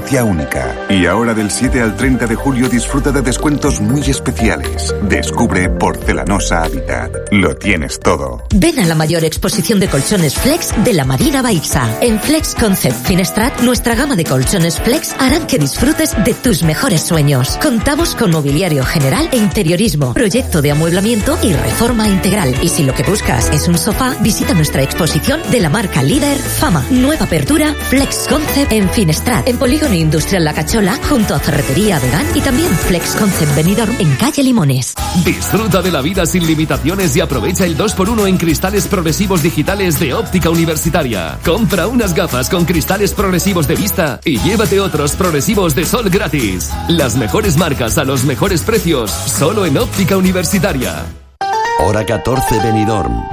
experiencia única. Y ahora del 7 al 30 de julio disfruta de descuentos muy especiales. Descubre Porcelanosa Habitat. Lo tienes todo. Ven a la mayor exposición de colchones Flex de la Marina Baixa. En Flex Concept Finestrat, nuestra gama de colchones Flex harán que disfrutes de tus mejores sueños. Contamos con mobiliario general e interiorismo, proyecto de amueblamiento y reforma integral. Y si lo que buscas es un sofá, visita nuestra exposición de la marca líder Fama. Nueva apertura Flex Concept en Finestrat, en Polígono Industrial La Cachola, junto a Ferretería Vegan, y también Flex Concept Benidorm en calle Limones. Disfruta de la vida sin limitaciones y aprovecha el 2x1 en cristales progresivos digitales de Óptica Universitaria. Compra unas gafas con cristales progresivos de vista y llévate otros progresivos de sol gratis. Las mejores marcas a los mejores precios, solo en Óptica Universitaria. Hora 14 Benidorm.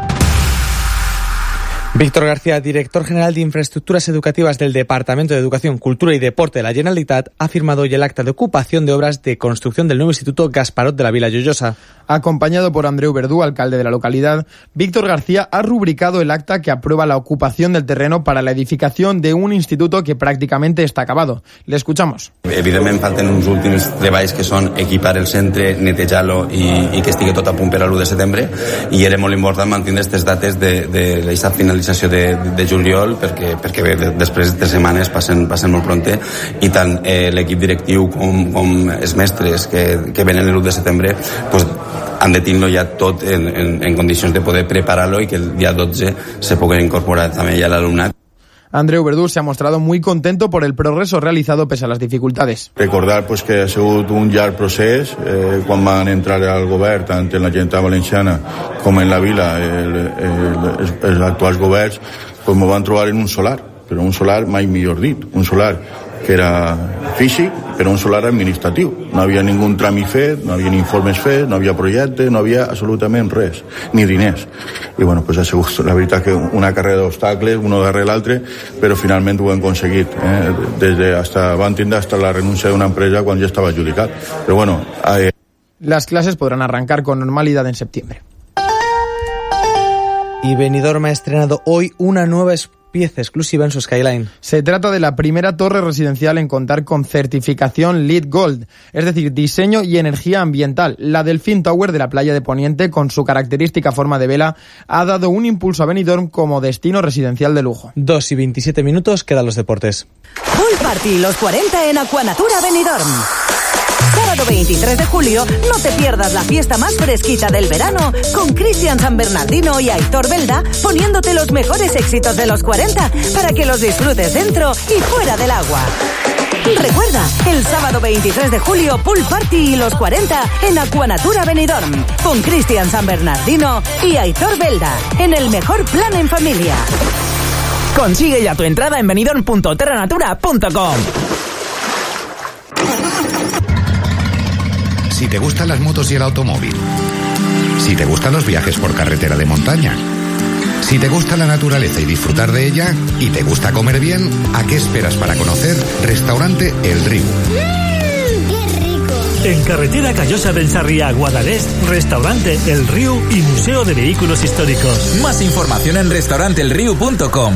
Víctor García, director general de Infraestructuras Educativas del Departamento de Educación, Cultura y Deporte de la Generalitat, ha firmado hoy el acta de ocupación de obras de construcción del nuevo Instituto Gasparot de la Vila Joiosa. Acompañado por Andreu Verdú, alcalde de la localidad, Víctor García ha rubricado el acta que aprueba la ocupación del terreno para la edificación de un instituto que prácticamente està acabado. Le escuchamos. Evidentment falten uns últims treballs que són equipar el centre, netejar-lo i que estigui tot a punt per a l'1 de setembre, i era molt important mantenir aquestes dates d'aquesta finalització de juliol perquè bé, després de 3 setmanes passen molt pronte, i tant l'equip directiu com els mestres que venen l'1 de setembre pues, han de tenir-lo ja tot en condicions de poder preparar-lo i que el dia 12 se pugui incorporar també ja l'alumnat. Andreu Verdú se ha mostrado muy contento por el progreso realizado pese a las dificultades. Recordar pues, que ha sigut un llarg procés quan van entrar al govern, tant en la Generalitat Valenciana com en la Vila, els actuals governs, pues, m'ho van trobar en un solar, però un solar mai millor dit, un solar que era físic, però un solar administratiu. No havia ningú tràmit fet, no havia informes fets, no havia projecte, no havia absolutament res, ni diners. I bueno, pues ha sigut la veritat que una carrera d'obstacles, uno darrere l'altre, però finalment ho hem aconseguit. Van tindre hasta la renúncia d'una empresa quan ja estava adjudicat. Però bueno... Las clases podrán arrancar con normalidad en septiembre. Y Benidorm ha estrenado hoy una nueva pieza exclusiva en su skyline. Se trata de la primera torre residencial en contar con certificación LEED Gold, es decir, diseño y energía ambiental. La Delfín Tower de la playa de Poniente, con su característica forma de vela, ha dado un impulso a Benidorm como destino residencial de lujo. 2:27, quedan los deportes. Pool Party los 40 en Aquanatura Benidorm. Sábado 23 de julio, no te pierdas la fiesta más fresquita del verano con Cristian San Bernardino y Aitor Belda poniéndote los mejores éxitos de los 40 para que los disfrutes dentro y fuera del agua. Recuerda, el sábado 23 de julio, Pool Party y los 40 en Aquanatura Benidorm con Cristian San Bernardino y Aitor Belda en el mejor plan en familia. Consigue ya tu entrada en benidorm.terranatura.com. Si te gustan las motos y el automóvil, si te gustan los viajes por carretera de montaña, si te gusta la naturaleza y disfrutar de ella, y te gusta comer bien, ¿a qué esperas para conocer Restaurante El Riu? ¡Qué rico! En carretera Callosa del Sarriá, Guadalest, Restaurante El Riu y Museo de Vehículos Históricos. Más información en restauranteelriu.com.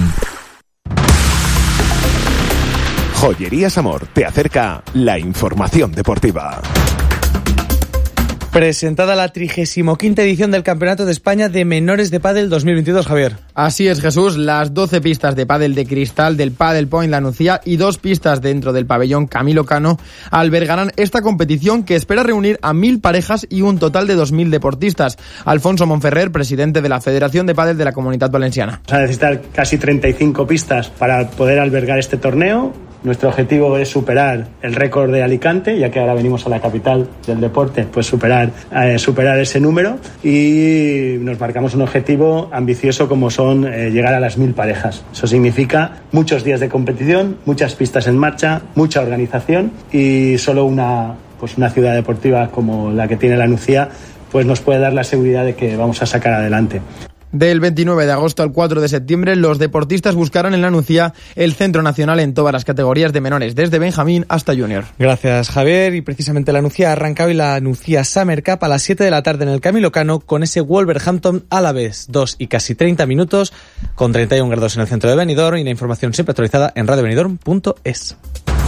Joyerías Amor te acerca la información deportiva. Presentada la 35ª edición del Campeonato de España de Menores de Pádel 2022, Javier. Así es, Jesús. Las 12 pistas de pádel de cristal del Padel Point La Nucía y 2 pistas dentro del pabellón Camilo Cano albergarán esta competición que espera reunir a 1.000 parejas y un total de 2.000 deportistas. Alfonso Monferrer, presidente de la Federación de Pádel de la Comunitat Valenciana. Vamos a necesitar casi 35 pistas para poder albergar este torneo. Nuestro objetivo es superar el récord de Alicante, ya que ahora venimos a la capital del deporte, pues superar ese número, y nos marcamos un objetivo ambicioso como son llegar a las 1.000 parejas. Eso significa muchos días de competición, muchas pistas en marcha, mucha organización, y solo una ciudad deportiva como la que tiene La Nucía pues nos puede dar la seguridad de que vamos a sacar adelante. Del 29 de agosto al 4 de septiembre, los deportistas buscarán en La Nucía el centro nacional en todas las categorías de menores, desde Benjamín hasta Junior. Gracias, Javier. Y precisamente La Nucía arranca hoy la Nucía Summer Cup a las 7 de la tarde en el Camilo Cano con ese Wolverhampton Alavés. 2:30, con 31 grados en el centro de Benidorm, y la información siempre actualizada en radiobenidorm.es.